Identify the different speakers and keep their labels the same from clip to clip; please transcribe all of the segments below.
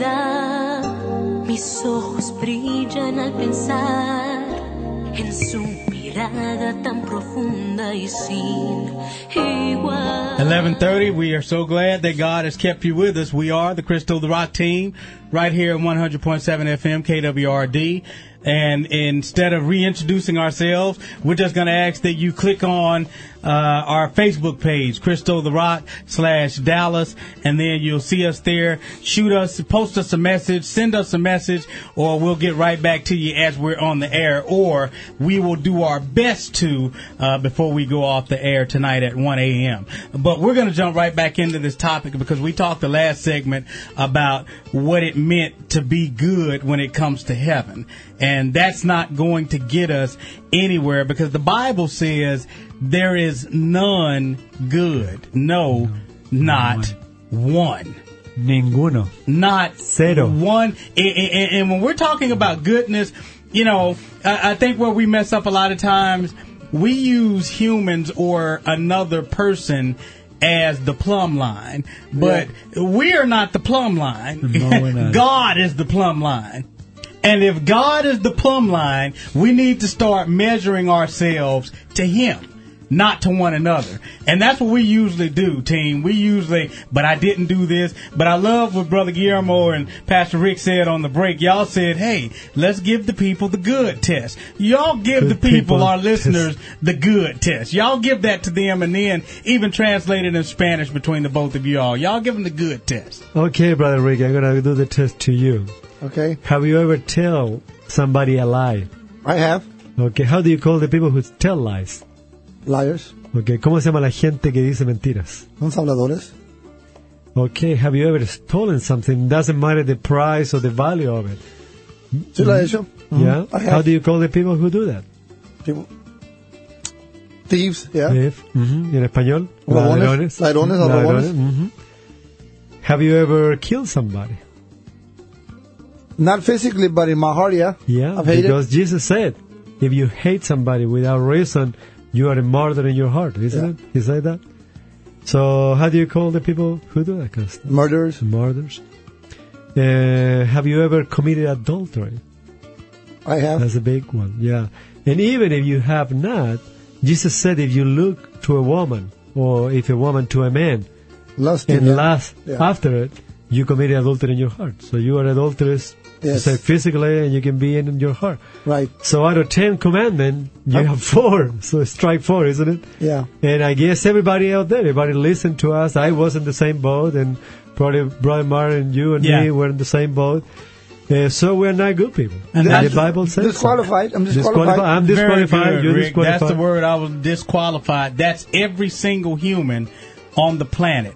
Speaker 1: soledad. Mis ojos brillan al pensar en su mirada tan profunda y sin igual.
Speaker 2: 11:30, we are so glad that God has kept you with us. We are the Crystal the Rock team right here at 100.7 FM KWRD. And instead of reintroducing ourselves, we're just going to ask that you click on our Facebook page, Crystal the Rock /Dallas, and then you'll see us there. Shoot us, post us a message, send us a message, or we'll get right back to you as we're on the air, or we will do our best to before we go off the air tonight at 1 a.m. But we're going to jump right back into this topic because we talked the last segment about what it meant to be good when it comes to heaven. And that's not going to get us anywhere because the Bible says there is none good. No, not one.
Speaker 3: Ninguno.
Speaker 2: Not
Speaker 3: Cero.
Speaker 2: one. And when we're talking about goodness, you know, I think where we mess up a lot of times, we use humans or another person as the plumb line. But we are not the plumb line.
Speaker 3: No, we're not.
Speaker 2: God is the plumb line. And if God is the plumb line, we need to start measuring ourselves to Him, not to one another. And that's what we usually do, team. We usually, but I didn't do this. But I love what Brother Guillermo and Pastor Rick said on the break. Y'all said, hey, let's give the people the good test. Y'all give the people, our listeners, the good test. Y'all give that to them and then even translate it in Spanish between the both of y'all. Y'all give them the good test.
Speaker 3: Okay, Brother Rick, I'm going to do the test to you.
Speaker 4: Okay.
Speaker 3: Have you ever tell somebody a lie?
Speaker 4: I have.
Speaker 3: Okay, how do you call the people who tell lies?
Speaker 4: Liars.
Speaker 3: Okay, ¿cómo se llama la gente que dice mentiras?
Speaker 4: Los habladores.
Speaker 3: Okay, have you ever stolen something? Doesn't matter the price or the value of it.
Speaker 4: Sí, lo he hecho.
Speaker 3: Yeah?
Speaker 4: I have.
Speaker 3: How do you call the people who do that?
Speaker 4: People. Thieves, yeah.
Speaker 3: Thief. ¿Y en español?
Speaker 4: Ladrones. Ladrones o ladrones.
Speaker 3: Have you ever killed somebody?
Speaker 4: Not physically, but in my heart, yeah.
Speaker 3: Yeah,
Speaker 4: I've hated.
Speaker 3: because Jesus said, if you hate somebody without reason, you are a murderer in your heart, isn't it? He said that. So how do you call the people who do that? 'Cause
Speaker 4: Murderers.
Speaker 3: Murders. Have you ever committed adultery?
Speaker 4: I have.
Speaker 3: That's a big one, yeah. And even if you have not, Jesus said if you look to a woman, or if a woman to a man,
Speaker 4: Lusting,
Speaker 3: and
Speaker 4: yeah.
Speaker 3: lust
Speaker 4: Yeah.
Speaker 3: after it, you committed adultery in your heart. So you are adulterous,
Speaker 4: Yes.
Speaker 3: say physically, and you can be in your heart.
Speaker 4: Right.
Speaker 3: So out of 10 commandments, you have 4. So strike 4, isn't it?
Speaker 4: Yeah.
Speaker 3: And I guess everybody out there, everybody listened to us. I was in the same boat, and probably Brother Martin, you and me were in the same boat. So we're not good people.
Speaker 2: And
Speaker 3: the Bible says
Speaker 4: disqualified.
Speaker 3: so.
Speaker 4: I'm disqualified.
Speaker 3: I'm
Speaker 2: Very
Speaker 3: disqualified.
Speaker 2: good,
Speaker 3: You're
Speaker 2: Rick.
Speaker 3: disqualified.
Speaker 2: That's the word I was disqualified. That's every single human on the planet.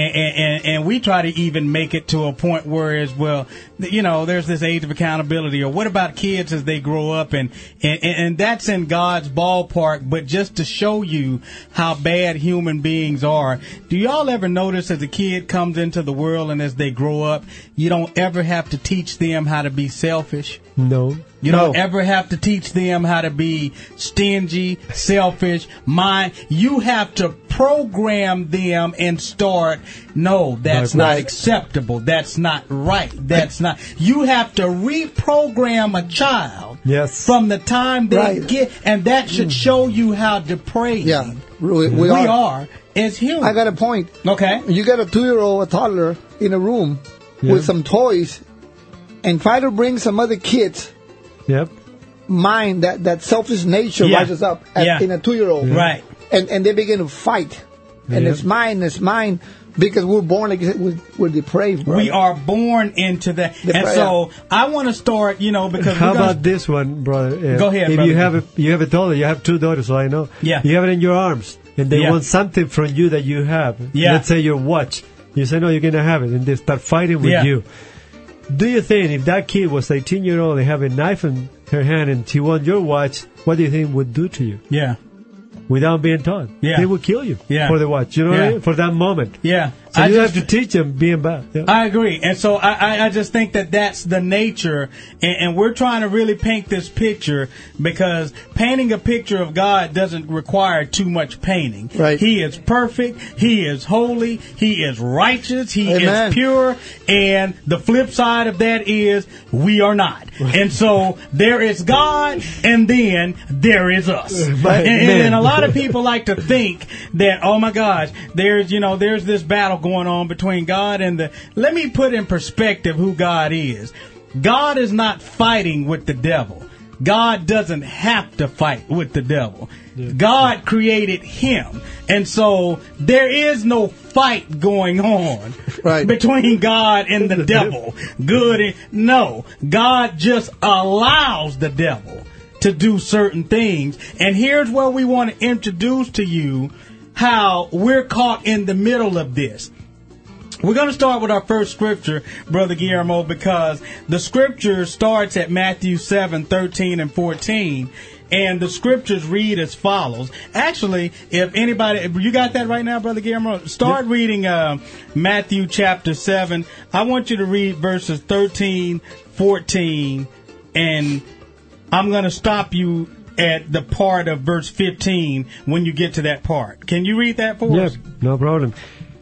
Speaker 2: And we try to even make it to a point where as well, you know, there's this age of accountability, or what about kids as they grow up, and that's in God's ballpark. But just to show you how bad human beings are, do y'all ever notice as a kid comes into the world and as they grow up, you don't ever have to teach them how to be selfish?
Speaker 3: No.
Speaker 2: You don't ever have to teach them how to be stingy, selfish, you have to program them and start, no, that's not acceptable. That's not right. That's not. You have to reprogram a child from the time they get, and that should show you how depraved we are as humans.
Speaker 4: I got a point.
Speaker 2: Okay.
Speaker 4: You got a 2-year-old, a toddler, in a room with some toys, and try to bring some other kids.
Speaker 3: Yep.
Speaker 4: Mind that selfish nature rises up in a 2-year-old.
Speaker 2: Right.
Speaker 4: And they begin to fight. And it's mine, because we're born like we're depraved. Brother.
Speaker 2: We are born into that. And so I want to start, because
Speaker 3: how about this one, brother?
Speaker 2: Go ahead,
Speaker 3: if
Speaker 2: brother.
Speaker 3: you have a daughter, you have 2 daughters, so I know.
Speaker 2: Yeah.
Speaker 3: You have it in your arms, and they want something from you that you have.
Speaker 2: Yeah.
Speaker 3: Let's say your watch. You say, no, you're going to have it, and they start fighting with you. Do you think if that kid was 18-year-old and have a knife in her hand and she wants your watch, what do you think would do to you?
Speaker 2: Yeah.
Speaker 3: Without being taught.
Speaker 2: Yeah.
Speaker 3: They would kill you
Speaker 2: for
Speaker 3: the watch. You know what I mean? For that moment.
Speaker 2: Yeah.
Speaker 3: So you have to teach them being bad. Yeah.
Speaker 2: I agree. And so I just think that that's the nature. And we're trying to really paint this picture because painting a picture of God doesn't require too much painting.
Speaker 4: Right.
Speaker 2: He is perfect. He is holy. He is righteous. He
Speaker 4: Amen.
Speaker 2: is pure. And the flip side of that is we are not. And so there is God and then there is us. And a lot of people like to think that, oh my gosh, there's this battle going on between God and let me put in perspective who God is. God is not fighting with the devil. God doesn't have to fight with the devil. God created him. And so there is no fight going on between God and the devil. No, God just allows the devil to do certain things. And here's where we want to introduce to you how we're caught in the middle of this. We're going to start with our first scripture, Brother Guillermo, because the scripture starts at Matthew 7:13 and 14. And the scriptures read as follows. Actually, if anybody, you got that right now, Brother Guillermo? Start reading Matthew chapter 7. I want you to read verses 13, 14, and I'm going to stop you at the part of verse 15 when you get to that part. Can you read that for us?
Speaker 3: No problem.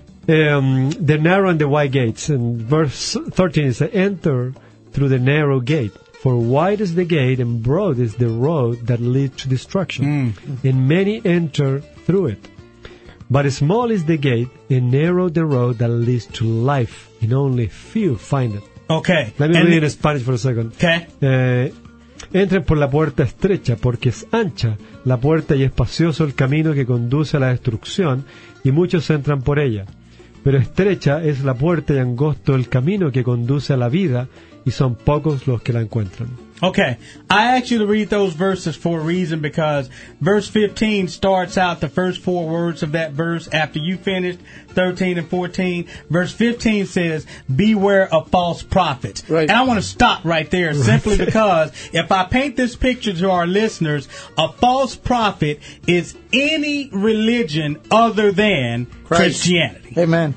Speaker 3: The narrow and the wide gates. And verse 13 is, enter through the narrow gate. For wide is the gate and broad is the road that leads to destruction. And many enter through it. But small is the gate and narrow the road that leads to life. And only few find it.
Speaker 2: Okay.
Speaker 3: Let me read in Spanish for a second.
Speaker 2: Okay.
Speaker 3: Entren por la puerta estrecha, porque es ancha la puerta y espacioso el camino que conduce a la destrucción, y muchos entran por ella. Pero estrecha es la puerta y angosto el camino que conduce a la vida, y son pocos los que la encuentran.
Speaker 2: Okay, I asked you to read those verses for a reason because verse 15 starts out the first four words of that verse after you finished 13 and 14. Verse 15 says, beware of false prophets.
Speaker 4: Right.
Speaker 2: And I want to stop right there simply because if I paint this picture to our listeners, a false prophet is any religion other than Christianity.
Speaker 4: Amen.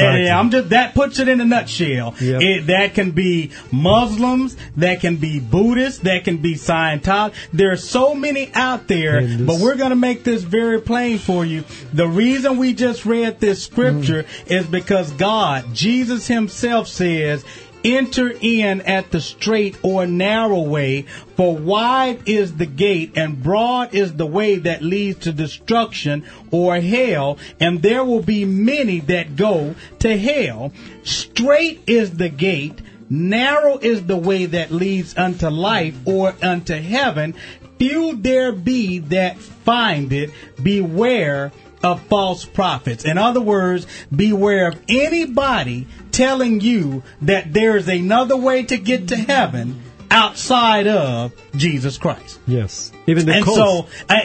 Speaker 2: That puts it in a nutshell. Yep. That can be Muslims, that can be Buddhists, that can be Scientology. There are so many out there, but we're going to make this very plain for you. The reason we just read this scripture is because Jesus himself says, enter in at the straight or narrow way, for wide is the gate and broad is the way that leads to destruction or hell, and there will be many that go to hell. Straight is the gate, narrow is the way that leads unto life or unto heaven. Few there be that find it. Beware of false prophets. In other words, beware of anybody telling you that there is another way to get to heaven outside of Jesus Christ.
Speaker 3: Yes. Even the
Speaker 2: and
Speaker 3: coast.
Speaker 2: So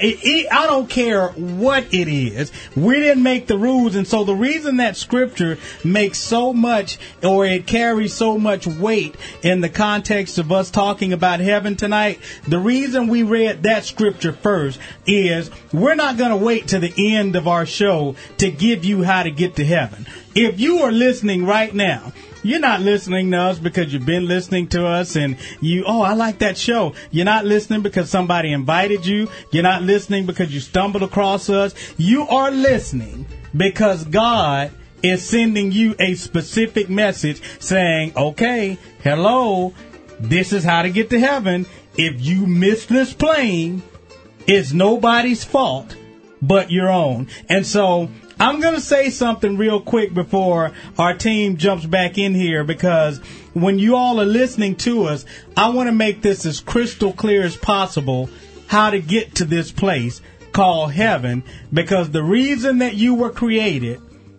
Speaker 2: I don't care what it is. We didn't make the rules. And so the reason that scripture makes so much, or it carries so much weight in the context of us talking about heaven tonight, the reason we read that scripture first is we're not going to wait to the end of our show to give you how to get to heaven. If you are listening right now, you're not listening to us because you've been listening to us and I like that show. You're not listening because somebody invited you. You're not listening because you stumbled across us. You are listening because God is sending you a specific message saying, okay, hello, this is how to get to heaven. If you miss this plane, it's nobody's fault but your own. And so I'm going to say something real quick before our team jumps back in here, because when you all are listening to us, I want to make this as crystal clear as possible how to get to this place called heaven, because the reason that you were created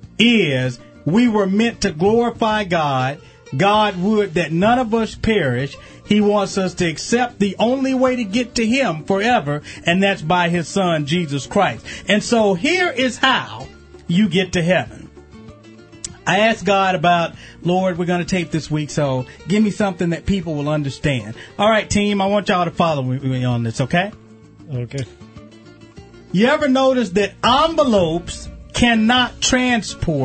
Speaker 2: is we were meant to glorify God. God would that none of us perish. He wants us to accept the only way to get to him forever, and that's by his son, Jesus Christ. And so here is how you get to heaven. I asked God about, Lord, we're going to tape this week, so give me something that people will understand. All right, team, I want y'all to follow me on this, okay?
Speaker 3: Okay.
Speaker 2: You ever notice that envelopes cannot transport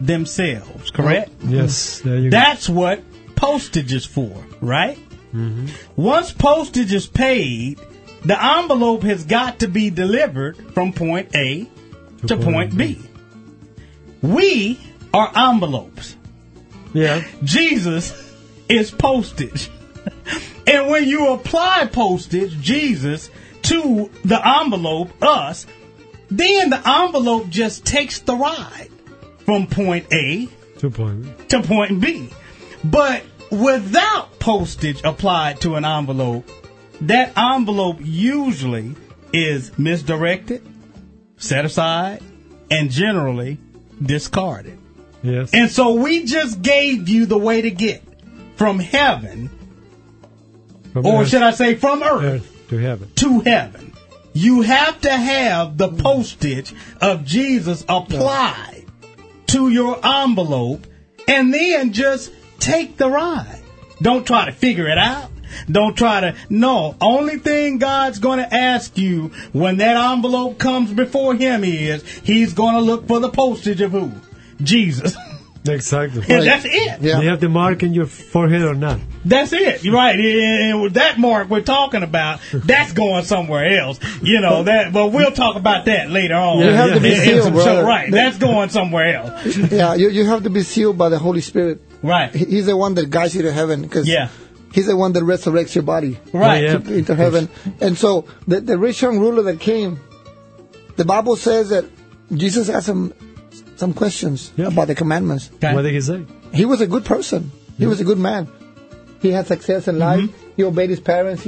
Speaker 2: themselves, correct?
Speaker 3: Yes, there you go.
Speaker 2: That's what postage is for, right?
Speaker 3: Mm-hmm.
Speaker 2: Once postage is paid, the envelope has got to be delivered from point A to point B. We are envelopes.
Speaker 3: Yeah.
Speaker 2: Jesus is postage. And when you apply postage, Jesus, to the envelope, us, then the envelope just takes the ride from point A
Speaker 3: 2 point.
Speaker 2: to point B. But without postage applied to an envelope, that envelope usually is misdirected, set aside, and generally discarded.
Speaker 3: Yes.
Speaker 2: And so we just gave you the way to get from heaven,
Speaker 3: From
Speaker 2: or
Speaker 3: earth,
Speaker 2: should I say from earth
Speaker 3: to heaven.
Speaker 2: to heaven. You have to have the postage of Jesus applied to your envelope and then just take the ride. Don't try to figure it out. Don't try to, no. Only thing God's going to ask you when that envelope comes before him is, he's going to look for the postage of who? Jesus.
Speaker 3: Exactly.
Speaker 2: And that's it.
Speaker 4: Yeah.
Speaker 3: Do you have the mark in your forehead or not?
Speaker 2: That's it. You're right. And with that mark we're talking about, that's going somewhere else. You know, that, but we'll talk about that later on.
Speaker 3: You have to be
Speaker 2: in
Speaker 4: sealed,
Speaker 2: some
Speaker 4: brother.
Speaker 2: show. Right. That's going somewhere else.
Speaker 4: Yeah, you have to be sealed by the Holy Spirit.
Speaker 2: Right.
Speaker 4: He's the one that guides you to heaven. Cause
Speaker 2: Yeah.
Speaker 4: He's the one that resurrects your body
Speaker 2: Right.
Speaker 3: Oh, yeah.
Speaker 4: into heaven. And so the rich young ruler that came, the Bible says that Jesus asked him some questions about the commandments.
Speaker 2: Okay.
Speaker 3: What did he say?
Speaker 4: He was a good person. He was a good man. He had success in life. He obeyed his parents.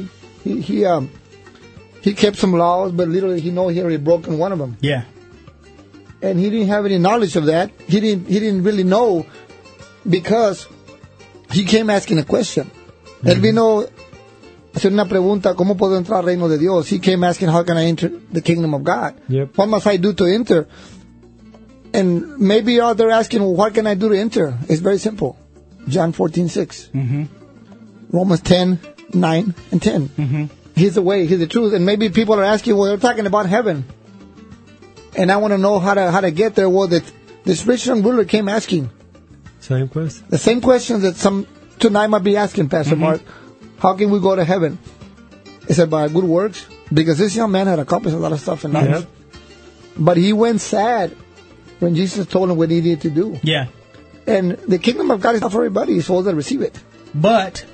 Speaker 4: He kept some laws, but literally he know he already broken one of them.
Speaker 2: Yeah.
Speaker 4: And he didn't have any knowledge of that. He didn't really know because he came asking a question. Él vino a hacer una pregunta, ¿cómo puedo entrar al reino de Dios? He came asking, how can I enter the kingdom of God?
Speaker 3: Yep.
Speaker 4: What must I do to enter? And maybe you're out there asking, well, what can I do to enter? It's very simple. John 14:6.
Speaker 2: Mm-hmm.
Speaker 4: Romans 10:9 and 10.
Speaker 2: Mm-hmm.
Speaker 4: He's the way, he's the truth. And maybe people are asking, well, they're talking about heaven. And I want to know how to get there. Well, this rich young ruler came asking
Speaker 3: Same question.
Speaker 4: the same questions that some tonight might be asking, Pastor Mark. How can we go to heaven? Is it by good works? Because this young man had accomplished a lot of stuff in life.
Speaker 3: Yeah.
Speaker 4: But he went sad when Jesus told him what he needed to do.
Speaker 2: Yeah.
Speaker 4: And the kingdom of God is not for everybody. It's for those that receive it.
Speaker 2: But,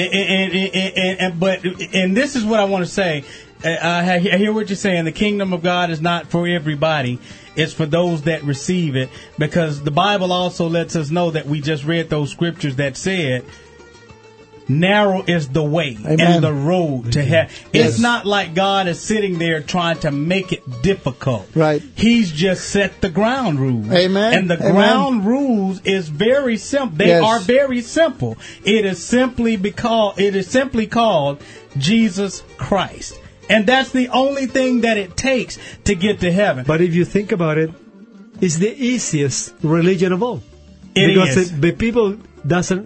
Speaker 2: and this is what I want to say. I hear what you're saying. The kingdom of God is not for everybody. It's for those that receive it. Because the Bible also lets us know that we just read those scriptures that said, narrow is the way and the road to heaven.
Speaker 4: Yes.
Speaker 2: It's not like God is sitting there trying to make it difficult.
Speaker 4: Right.
Speaker 2: He's just set the ground rules.
Speaker 4: Amen.
Speaker 2: And the
Speaker 4: Amen.
Speaker 2: ground rules is very simple. They
Speaker 4: Yes.
Speaker 2: are very simple. It is simply called Jesus Christ. And that's the only thing that it takes to get to heaven.
Speaker 3: But if you think about it, it's the easiest religion of all.
Speaker 2: It
Speaker 3: because
Speaker 2: is.
Speaker 3: the people doesn't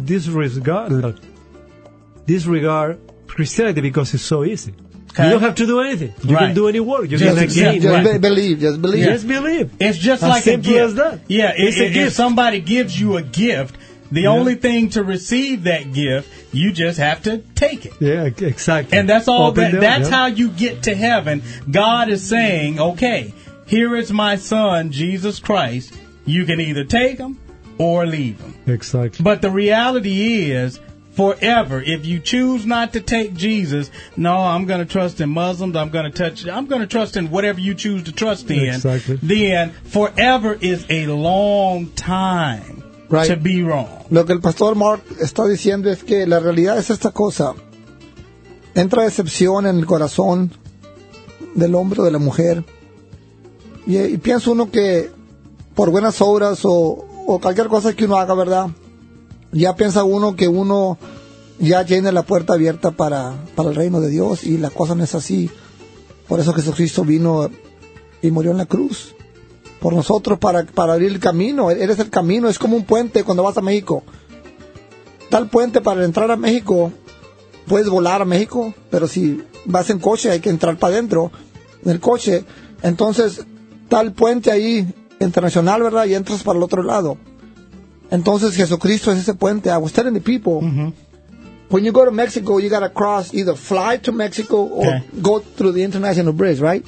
Speaker 3: disregard Christianity because it's so easy.
Speaker 2: Okay.
Speaker 3: You don't have to do anything. You
Speaker 2: Right.
Speaker 3: can do any work. You
Speaker 2: Just
Speaker 3: can
Speaker 2: accept
Speaker 3: gain.
Speaker 2: it.
Speaker 4: Just believe. Just believe.
Speaker 3: Just believe.
Speaker 2: It's just
Speaker 3: As
Speaker 2: like a
Speaker 3: simple
Speaker 2: gift.
Speaker 3: as that.
Speaker 2: Yeah,
Speaker 3: It's a
Speaker 2: if
Speaker 3: gift.
Speaker 2: somebody gives you a gift, the only thing to receive that gift, you just have to take it.
Speaker 3: Yeah, exactly.
Speaker 2: And that's all.
Speaker 3: Open them,
Speaker 2: That's
Speaker 3: yeah.
Speaker 2: how you get to heaven. God is saying, okay, here is my son, Jesus Christ. You can either take him or leave him.
Speaker 3: Exactly.
Speaker 2: But the reality is, forever, if you choose not to take Jesus, no, I'm going to trust in Muslims, I'm going to trust in whatever you choose to trust in,
Speaker 3: Exactly.
Speaker 2: then forever is a long time
Speaker 4: Right.
Speaker 2: to be wrong.
Speaker 4: Lo que el pastor Mark está diciendo es que la realidad es esta cosa. Entra decepción en el corazón del hombre o de la mujer. Y piensa uno que por buenas obras o cualquier cosa que uno haga, ¿verdad? Ya piensa uno que uno ya tiene la puerta abierta para el reino de Dios y la cosa no es así. Por eso Jesucristo vino y murió en la cruz. Por nosotros, para abrir el camino. Eres el camino, es como un puente cuando vas a México. Tal puente para entrar a México, puedes volar a México, pero si vas en coche hay que entrar para adentro del coche. Entonces, tal puente ahí internacional, ¿verdad? Y entras para el otro lado. Entonces Jesucristo es ese puente. I was telling the people, when you go to Mexico, you gotta cross, either fly to Mexico or go through the international bridge, right?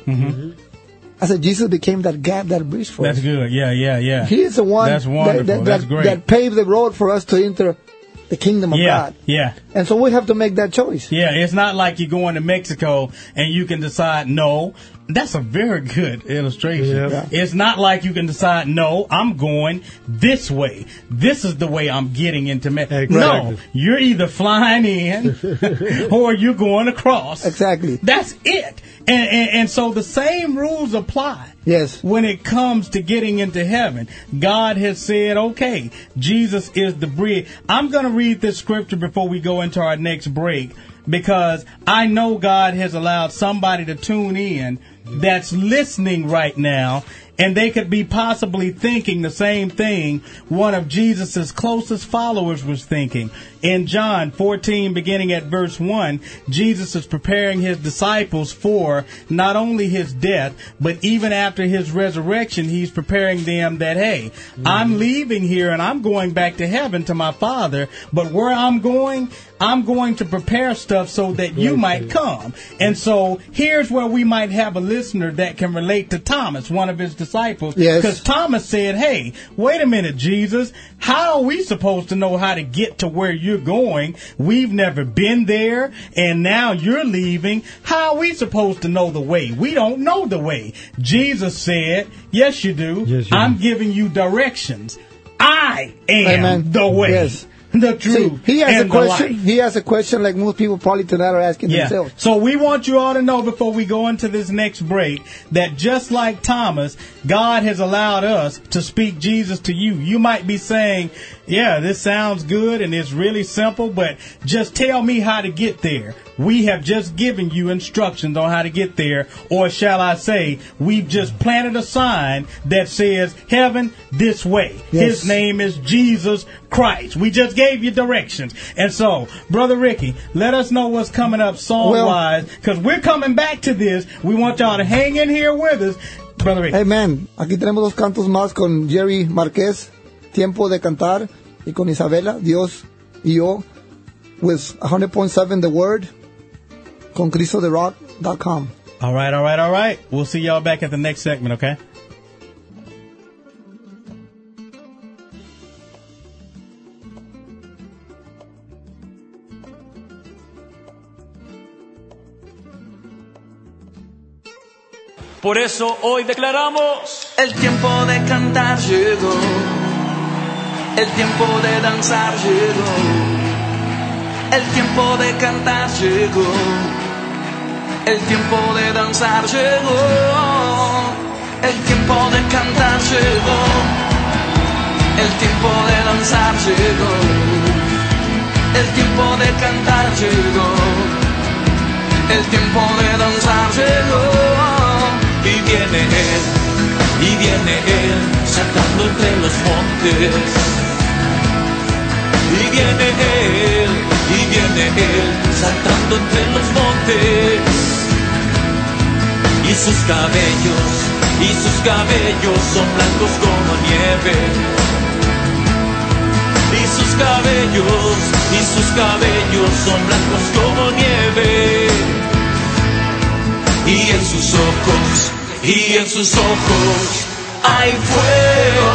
Speaker 4: I said Jesus became that gap, that bridge for us.
Speaker 2: That's good. Yeah.
Speaker 4: He is the one
Speaker 2: That's wonderful. That's great.
Speaker 4: that paved the road for us to enter the kingdom of God.
Speaker 2: Yeah.
Speaker 4: And so we have to make that choice.
Speaker 2: Yeah, it's not like you're going to Mexico and you can decide, no. That's a very good illustration.
Speaker 3: Yeah.
Speaker 2: It's not like you can decide, no, I'm going this way. This is the way I'm getting into Mexico.
Speaker 3: Exactly.
Speaker 2: No, you're either flying in or you're going across.
Speaker 4: Exactly.
Speaker 2: That's it. And so the same rules apply.
Speaker 4: Yes.
Speaker 2: When it comes to getting into heaven, God has said, okay, Jesus is the bridge. I'm going to read this scripture before we go into our next break, because I know God has allowed somebody to tune in that's listening right now, and they could be possibly thinking the same thing one of Jesus's closest followers was thinking. In John 14, beginning at verse 1, Jesus is preparing his disciples for not only his death, but even after his resurrection, he's preparing them that, hey, I'm leaving here and I'm going back to heaven to my Father, but where I'm going to prepare stuff so that you might come. And so here's where we might have a listener that can relate to Thomas, one of his disciples.
Speaker 4: Yes.
Speaker 2: Because Thomas said, hey, wait a minute, Jesus, how are we supposed to know how to get to where you're going? We've never been there, and now you're leaving. How are we supposed to know the way? We don't know the way. Jesus said, yes, you do.
Speaker 3: Yes, you
Speaker 2: I'm
Speaker 3: do.
Speaker 2: giving you directions. I am
Speaker 4: Amen.
Speaker 2: the way.
Speaker 4: Yes.
Speaker 2: The truth.
Speaker 4: See, he has
Speaker 2: and
Speaker 4: a question.
Speaker 2: the life.
Speaker 4: He has a question like most people probably tonight are asking themselves.
Speaker 2: So we want you all to know before we go into this next break that just like Thomas, God has allowed us to speak Jesus to you. You might be saying, yeah, this sounds good and it's really simple, but just tell me how to get there. We have just given you instructions on how to get there, or shall I say, we've just planted a sign that says heaven this way.
Speaker 4: Yes.
Speaker 2: His name is Jesus Christ. We just gave you directions. And so, Brother Ricky, let us know what's coming up song-wise, because we're coming back to this. We want y'all to hang in here with us. Brother Ricky.
Speaker 4: Amen. Aquí tenemos dos cantos más con Jerry Márquez, Tiempo de Cantar, y con Isabela, Dios y yo, with 100.7 The Word, con CristoTheRock.com.
Speaker 2: All right. We'll see y'all back at the next segment, okay?
Speaker 5: Por eso hoy declaramos: el tiempo de cantar llegó, el tiempo de danzar llegó, el tiempo de cantar llegó, el tiempo de danzar llegó, el tiempo de cantar llegó, el tiempo de danzar llegó, el tiempo de cantar llegó, el tiempo de danzar llegó. Y viene Él, saltando entre los montes. Y viene Él, saltando entre los montes. Y sus cabellos son blancos como nieve. Y sus cabellos son blancos como nieve. Y en sus ojos hay fuego.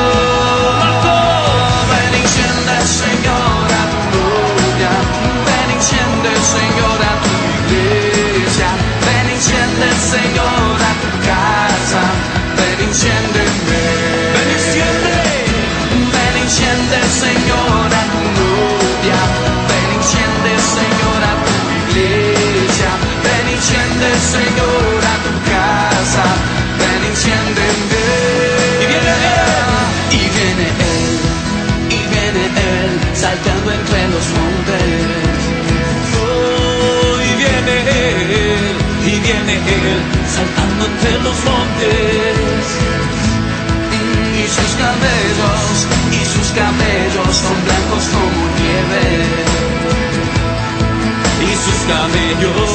Speaker 5: Ven, enciende, Señor, a tu gloria. Ven, enciende, Señor, a tu iglesia. Ven, enciende, Señor, a tu casa. Ven, enciéndeme. Ven, enciende, Señor, a tu gloria. Ven, enciende, Señor, a tu iglesia. Ven, enciende, Señor, a tu casa. Ven, enciéndeme. Y viene Él, saltando entre los montes. Oh, y viene Él, saltando entre los montes. Y sus cabellos son blancos como nieve. Y sus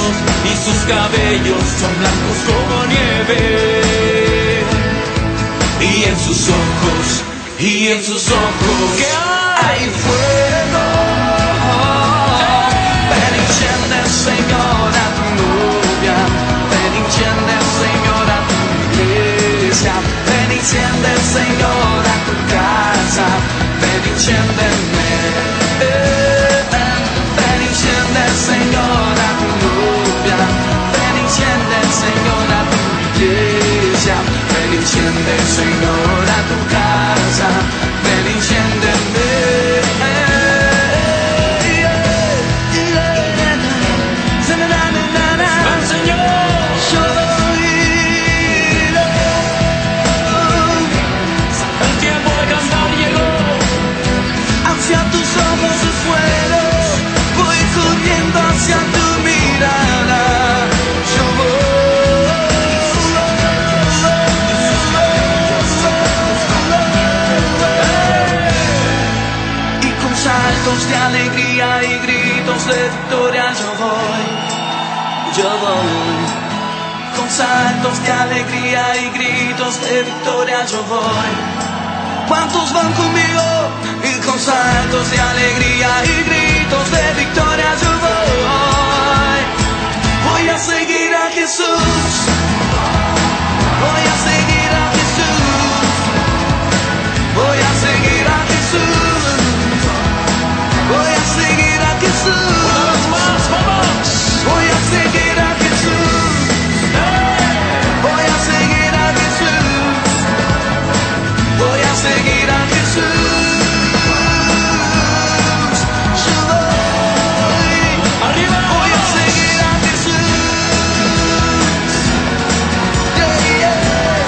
Speaker 5: cabellos son blancos como nieve. y en sus ojos, que hay fuego. Ven y enciende, Señor, a tu novia, ven y enciende, Señor, a tu iglesia, ven y enciende, Señor, a tu casa, ven y enciéndeme. Ven y enciende, Señor, a tu novia, ven y enciende, Señor, a tu iglesia, ven y enciende, Señor, a tu casa, ven y enciéndeme. Ven, Señor, el tiempo de cantar llegó. Hacia tus ojos de fuego, voy corriendo hacia tu mirada. Yo y con saltos de alegría y gritos de victoria yo voy. Con saltos de alegría y gritos de victoria yo voy. ¿Cuántos van conmigo? Y con saltos de alegría y gritos de victoria yo voy. Voy a seguir a Jesús. Voy a seguir a Jesús. Voy a seguir a Jesús. Voy a seguir a Jesús. Una vez más, vamos. Voy a seguir a Jesús. Voy a seguir a Jesús. Voy a seguir a Jesús. Yo voy. Arriba. Voy a seguir a Jesús. Yeah, yeah.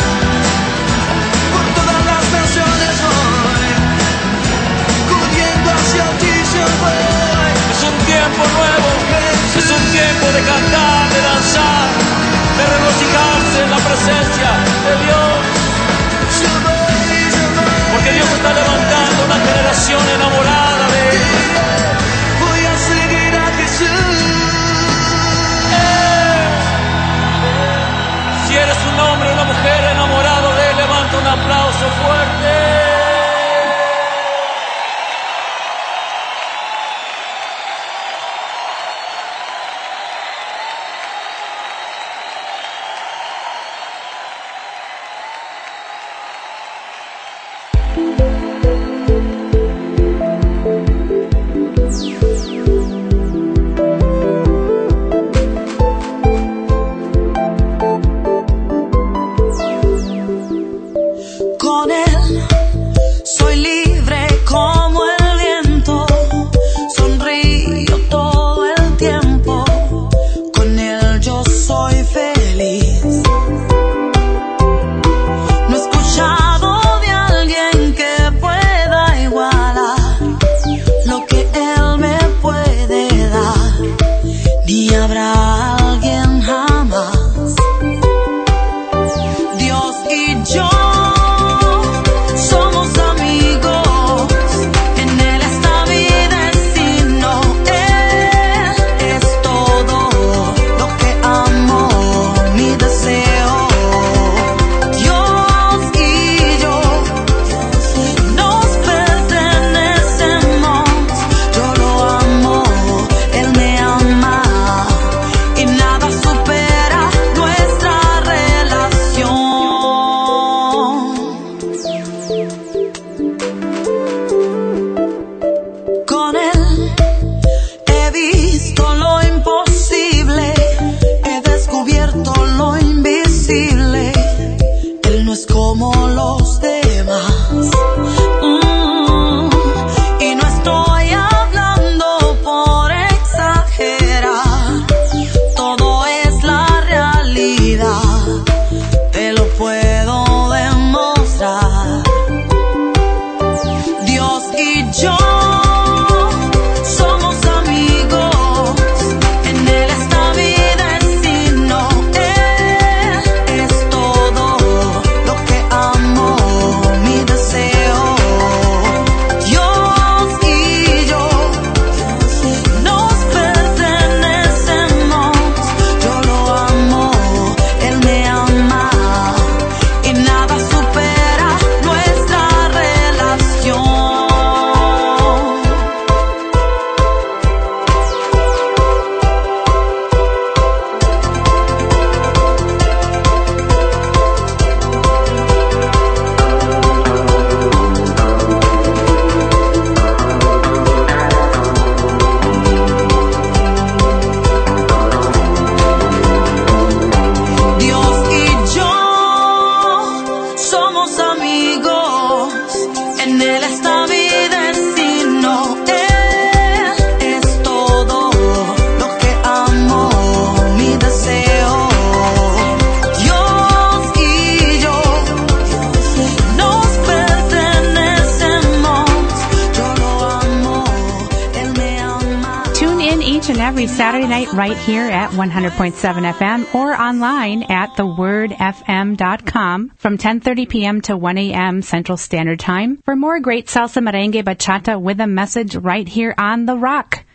Speaker 5: Por todas las naciones voy. Corriendo hacia ti yo voy. Es un tiempo nuevo. Es un tiempo de cantar, de danzar, de regocijarse en la presencia de Dios. Porque Dios está levantando una generación enamorada de Él. Voy a seguir a Jesús. Si eres un hombre o una mujer enamorado de Él, levanta un aplauso fuerte.
Speaker 6: each and every Saturday night right here at 100.7 FM or online at thewordfm.com from 10:30 p.m. to 1 a.m. Central Standard Time for more great salsa, merengue, bachata with a message right here on The Rock.